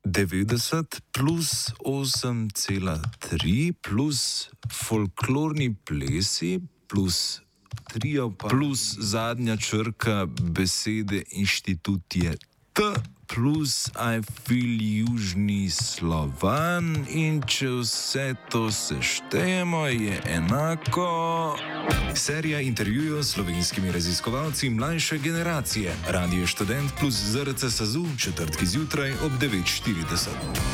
90 plus 8,3 plus folklorni plesi plus 3 plus zadnja črka besede inštitut je T plus I feel južni Slovan in če vse to seštejemo je enako... Serija intervjujev s slovenskimi raziskovalci mlajše generacije. Radio Študent plus ZRC SAZU, četrtki zjutraj ob 9:40.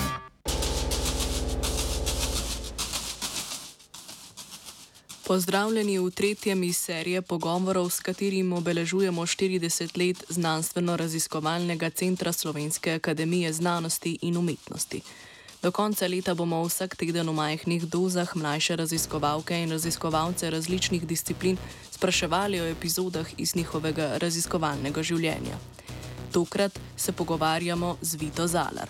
Pozdravljeni v tretjem iz serije pogovorov, s katerim obeležujemo 40 let Znanstveno-raziskovalnega centra Slovenske akademije znanosti in umetnosti. Do konca leta bomo vsak teden v majhnih dozah mlajše raziskovalke in raziskovalce različnih disciplin spraševali o epizodah iz njihovega raziskovalnega življenja. Tokrat se pogovarjamo z Vito Zalar.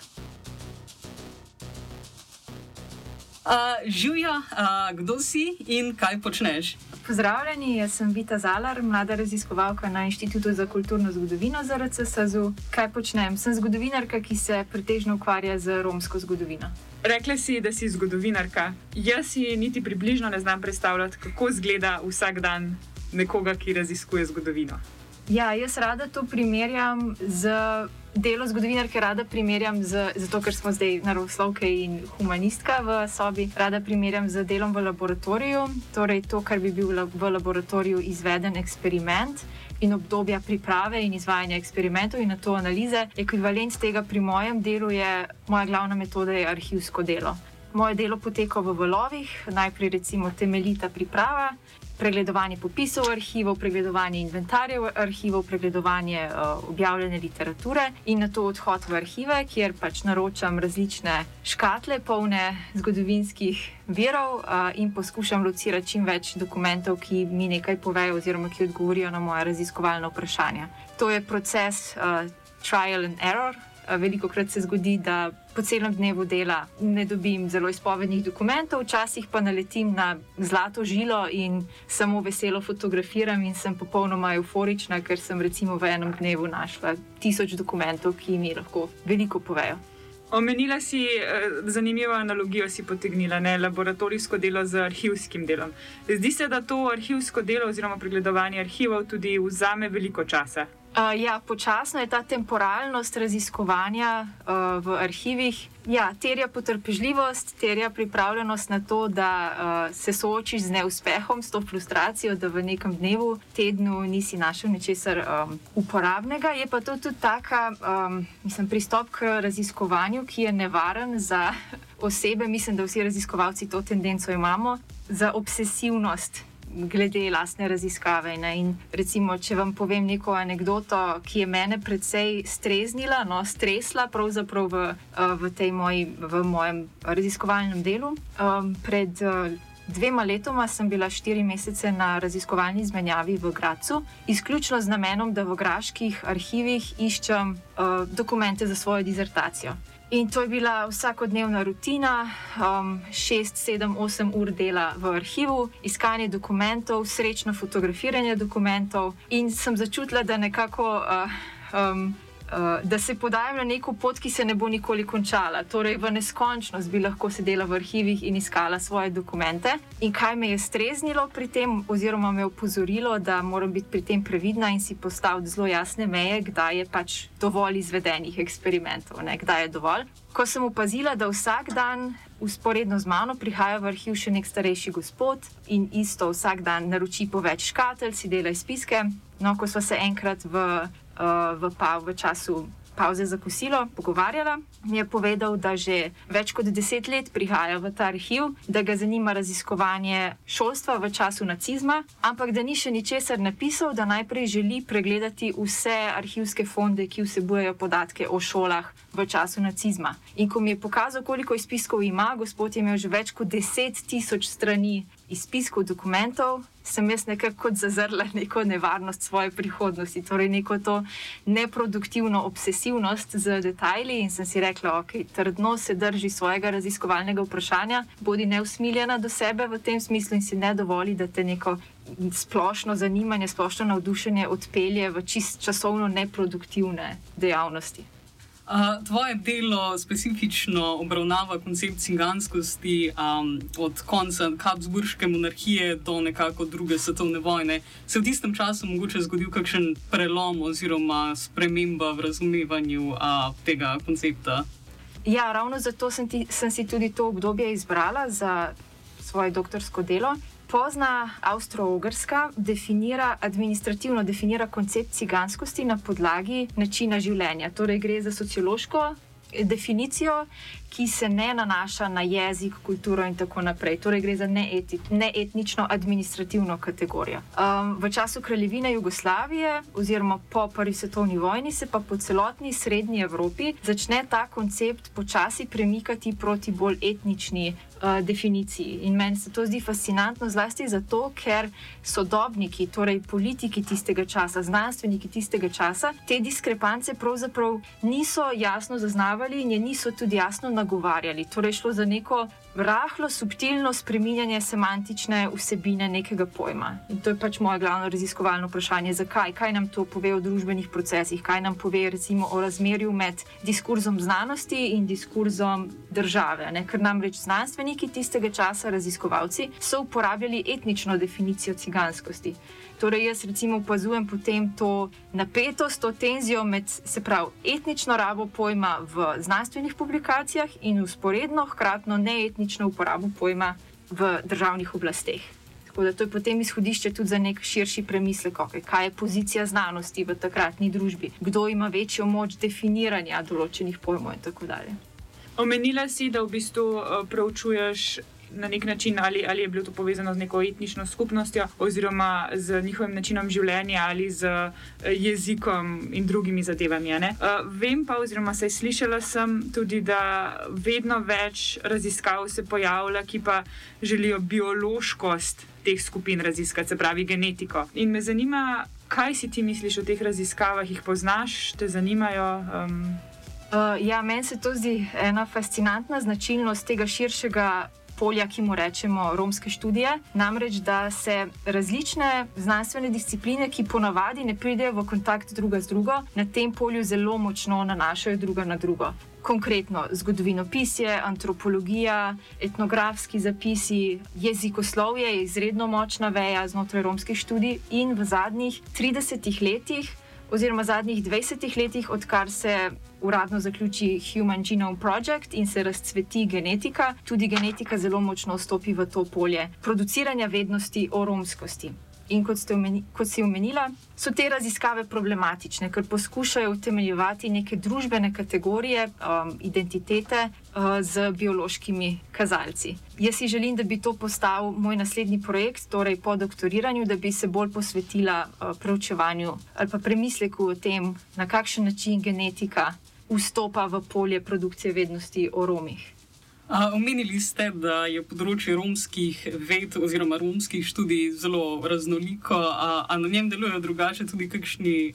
Živjo, kdo si in kaj počneš? Pozdravljeni, jaz sem Vita Zalar, mlada raziskovalka na Inštitutu za kulturno zgodovino ZRC SAZU. Kaj počnem? Sem zgodovinarka, ki se pretežno ukvarja z romsko zgodovino. Rekla si, da si zgodovinarka. Jaz si niti približno ne znam predstavljati, kako izgleda vsak dan nekoga, ki raziskuje zgodovino. Ja, jaz rada to primerjam z delo zgodovinarke, rada primerjam zato ker smo zdaj naravoslovke in humanistka v sobi, rada primerjam z delom v laboratoriju, torej to, kar bi bil v laboratoriju izveden eksperiment in obdobja priprave in izvajanja eksperimentov in na to analize. Ekvivalent tega pri mojem delu je, moja glavna metoda je arhivsko delo. Moje delo poteka v valovih, najprej recimo temeljita priprava, pregledovanje popisov arhivov, pregledovanje inventarjev arhivov, pregledovanje objavljene literature in nato odhod v arhive, kjer pač naročam različne škatle polne zgodovinskih virov in poskušam locirati čim več dokumentov, ki mi nekaj povejo oziroma ki odgovorijo na moja raziskovalna vprašanja. To je proces trial and error. Velikokrat se zgodi, da po celem dnevu dela ne dobim zelo izpovednih dokumentov, včasih pa naletim na zlato žilo in samo veselo fotografiram in sem popolnoma euforična, ker sem recimo v enem dnevu našla 1000 dokumentov, ki mi lahko veliko povejo. Omenila si, zanimivo analogijo si potegnila, laboratorijsko delo z arhivskim delom. Zdi se, da to arhivsko delo oziroma pregledovanje arhivov tudi vzame veliko časa. Ja, počasno je ta temporalnost raziskovanja v arhivih. Ja, terja potrpežljivost, terja pripravljenost na to, da se soočiš z neuspehom, s to frustracijo, da v nekem dnevu, tednu nisi našel ničesar uporabnega. Je pa to tudi taka, pristop k raziskovanju, ki je nevaren za osebe, mislim, da vsi raziskovalci to tendenco imamo, za obsesivnost glede lastne raziskave. In recimo, če vam povem neko anekdoto, ki je mene precej streznila, stresla pravzaprav v mojem raziskovalnem delu. Pred 2 letoma sem bila 4 mesece na raziskovalni izmenjavi v Gradcu, izključno z namenom, da v graških arhivih iščem dokumente za svojo dizertacijo. In to je bila vsakodnevna rutina, 6, 7, 8 ur dela v arhivu, iskanje dokumentov, srečno fotografiranje dokumentov in sem začutila, da nekako da se podajam na neko pot, ki se ne bo nikoli končala. Torej, v neskončnost bi lahko sedela v arhivih in iskala svoje dokumente. In kaj me je streznilo pri tem, oziroma me opozorilo, da moram biti pri tem previdna in si postaviti zelo jasne meje, kdaj je pač dovolj izvedenih eksperimentov, kdaj je dovolj. Ko sem opazila, da vsak dan vzporedno z mano prihaja v arhiv še nek starejši gospod in isto vsak dan naroči po več škatelj, si dela izpiske. No, ko sva se enkrat v času pauze za kosilo pogovarjala, mi je povedal, da že več kot 10 let prihaja v ta arhiv, da ga zanima raziskovanje šolstva v času nacizma, ampak da ni še ničesar napisal, da najprej želi pregledati vse arhivske fonde, ki vsebujejo podatke o šolah v času nacizma. In ko mi je pokazal, koliko izpiskov ima, gospod je imel že več kot 10.000 strani izpiskov dokumentov, sem jaz nekako zazrla neko nevarnost svoje prihodnosti, torej neko to neproduktivno obsesivnost z detajli in sem si rekla, ok, trdno se drži svojega raziskovalnega vprašanja, bodi neusmiljena do sebe v tem smislu in si ne dovoli, da te neko splošno zanimanje, splošno navdušenje odpelje v časovno neproduktivne dejavnosti. Tvoje delo specifično obravnava koncept ciganskosti od konca Habsburške monarhije do nekako druge svetovne vojne. Se v tistem času mogoče zgodil kakšen prelom oziroma sprememba v razumevanju tega koncepta? Ja, ravno zato sem si tudi to obdobje izbrala za svoje doktorsko delo. Pozna Avstro-Ogrska administrativno definira koncept ciganskosti na podlagi načina življenja. Torej gre za sociološko definicijo, ki se ne nanaša na jezik, kulturo in tako naprej. Torej gre za neetnično administrativno kategorijo. V času kraljevine Jugoslavije oziroma po prvi svetovni vojni se pa po celotni srednji Evropi začne ta koncept počasi premikati proti bolj etnični definiciji. In meni se to zdi fascinantno zlasti zato, ker sodobniki, torej politiki tistega časa, znanstveniki tistega časa, te diskrepance pravzaprav niso jasno zaznavali in je niso tudi jasno nagovarjali. Torej šlo za neko rahlo, subtilno spreminjanje semantične vsebine nekega pojma. In to je pač moje glavno raziskovalno vprašanje. Zakaj? Kaj nam to pove o družbenih procesih? Kaj nam pove recimo o razmerju med diskurzom znanosti in diskurzom države? Ker namreč znanstveniki tistega časa, raziskovalci, so uporabljali etnično definicijo ciganskosti. Torej jaz recimo opazujem potem to napetost, to tenzijo med, se pravi, etnično rabo pojma v znanstvenih publikacijah in vzporedno hkratno neetnično uporabo pojma v državnih oblasteh. Tako da to je potem izhodišče tudi za nek širši premislek, kaj je pozicija znanosti v takratni družbi, kdo ima večjo moč definiranja določenih pojmov in tako dalje. Omenila si, da v bistvu preučuješ na nek način, ali je bilo to povezano z neko etnično skupnostjo oziroma z njihovim načinom življenja ali z jezikom in drugimi zadevami. Vem pa, oziroma slišala sem tudi, da vedno več raziskav se pojavlja, ki pa želijo biološkost teh skupin raziskati, se pravi genetiko. In me zanima, kaj si ti misliš o teh raziskavah, jih poznaš, te zanimajo? Ja, meni se to zdi ena fascinantna značilnost tega širšega polja, ki mu rečemo romske študije, namreč, da se različne znanstvene discipline, ki ponavadi ne pridejo v kontakt druga z drugo, na tem polju zelo močno nanašajo druga na drugo. Konkretno zgodovinopisje, antropologija, etnografski zapisi, jezikoslovje je izredno močna veja znotraj romskih študij in v zadnjih 30 letih oziroma zadnjih 20 letih, odkar se uradno zaključi Human Genome Project in se razcveti genetika, tudi genetika zelo močno vstopi v to polje produciranja vednosti o romskosti. In kot si omenila, so te raziskave problematične, ker poskušajo utemeljevati neke družbene kategorije, identitete z biološkimi kazalci. Jaz si želim, da bi to postal moj naslednji projekt, torej po doktoriranju, da bi se bolj posvetila preučevanju ali pa premisleku o tem, na kakšen način genetika vstopa v polje produkcije vednosti o Romih. Omenili ste, da je področje romskih ved oziroma romskih študij zelo raznoliko, a na njem delujejo drugače tudi kakšni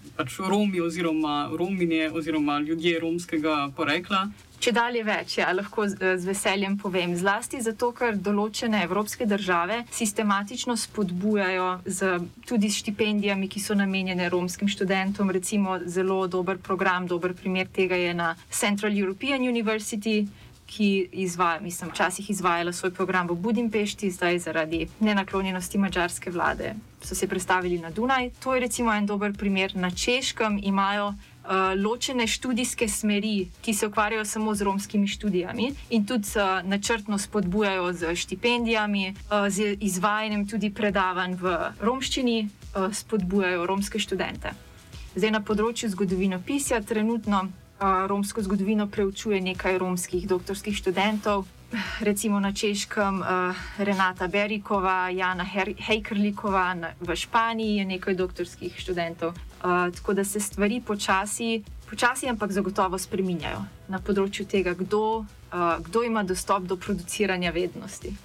Romi oziroma Rominje oziroma ljudje romskega porekla? Čedalje več, lahko z veseljem povem. Zlasti zato, ker določene evropske države sistematično spodbujajo tudi s štipendijami, ki so namenjene romskim študentom. Recimo zelo dober program, dober primer tega je na Central European University, ki včasih izvajala svoj program v Budimpešti, zdaj zaradi nenaklonjenosti madžarske vlade so se prestavili na Dunaj. To je recimo en dober primer. Na Češkem imajo ločene študijske smeri, ki se ukvarjajo samo z romskimi študijami in tudi načrtno spodbujajo z štipendijami, z izvajanjem tudi predavanj v romščini, spodbujajo romske študente. Zdaj na področju zgodovinopisja trenutno romsko zgodovino preučuje nekaj romskih doktorskih študentov, recimo na Češkem Renata Berikova, Jana Hejkerlikova, v Španiji je nekaj doktorskih študentov. Tako da se stvari počasi, ampak zagotovo spreminjajo na področju tega, kdo ima dostop do produciranja vednosti.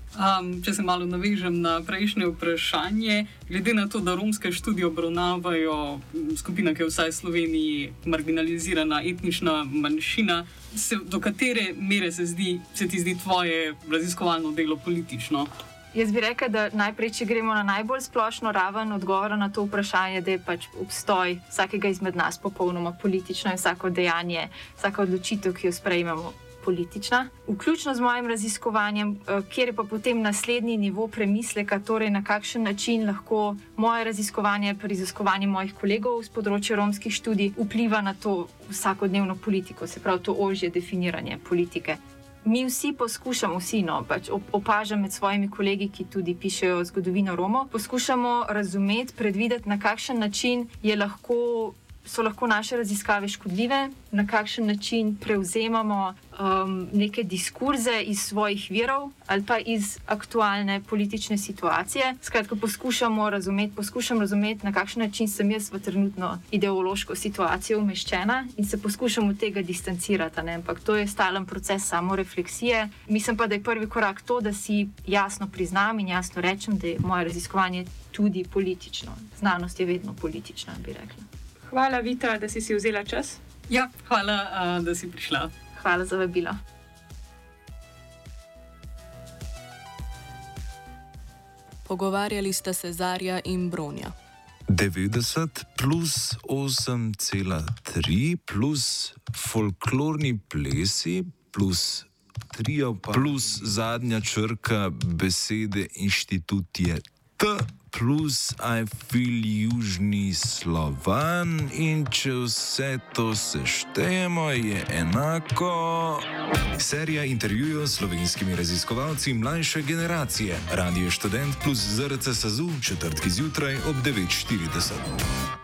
Če se malo navežem na prejšnje vprašanje, glede na to, da romske študije obravnavajo skupina, ki je vsaj v Sloveniji marginalizirana etnična manjšina, do katere mere se ti zdi tvoje raziskovalno delo politično? Jaz bi rekla, da najprej, če gremo na najbolj splošno raven odgovora na to vprašanje, da je pač obstoj vsakega izmed nas popolnoma politično in vsako dejanje, vsaka odločitev, ki jo sprejmemo, politična. Vključno z mojim raziskovanjem, kjer je pa potem naslednji nivo premisleka, torej na kakšen način lahko moje raziskovanje, raziskovanje mojih kolegov z področja romskih študij vpliva na to vsakodnevno politiko, se pravi to ožje definiranje politike. Mi vsi poskušamo, pač opažam med svojimi kolegi, ki tudi pišejo zgodovino Romov, poskušamo razumeti, predvideti, na kakšen način so lahko naše raziskave škodljive, na kakšen način prevzemamo neke diskurze iz svojih virov ali pa iz aktualne politične situacije. Skratka, poskušam razumeti, na kakšen način sem jaz v trenutno ideološko situacijo umeščena in se poskušam od tega distancirati. Ampak to je stalen proces samorefleksije. Mislim pa, da je prvi korak to, da si jasno priznam in jasno rečem, da je moje raziskovanje tudi politično. Znanost je vedno politična, bi rekla. Hvala, Vita, da si vzela čas. Ja, hvala, da si prišla. Hvala za vabilo. Pogovarjali sta se Zarja in Bronja. 90 plus 8,3 plus folklorni plesi plus 3 plus zadnja črka besede inštitut je T plus I feel južni Slovan in če vse to seštejemo, je enako. Serija intervjujev s slovenskimi raziskovalci mlajše generacije. Radio Študent plus ZRC SAZU, četrtki zjutraj ob 9:40.